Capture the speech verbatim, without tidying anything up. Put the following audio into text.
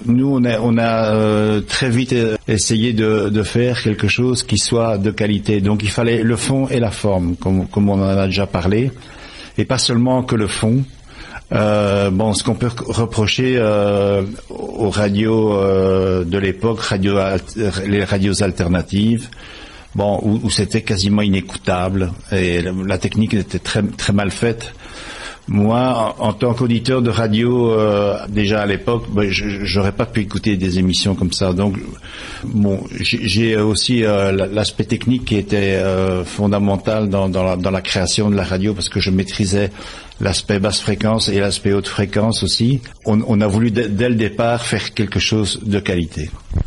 Nous, on a, on a euh, très vite essayé de, de faire quelque chose qui soit de qualité. Donc, il fallait le fond et la forme, comme, comme on en a déjà parlé, et pas seulement que le fond. Euh, bon, ce qu'on peut reprocher euh, aux radios euh, de l'époque, radio, les radios alternatives, bon, où, où c'était quasiment inécoutable et la, la technique était très très mal faite. Moi, en, en tant qu'auditeur de radio, euh, déjà à l'époque, ben, je, j'aurais pas pu écouter des émissions comme ça. Donc, bon, j'ai, j'ai aussi euh, l'aspect technique qui était euh, fondamental dans, dans, la, dans la création de la radio, parce que je maîtrisais l'aspect basse fréquence et l'aspect haute fréquence aussi. On, on a voulu dès, dès le départ faire quelque chose de qualité.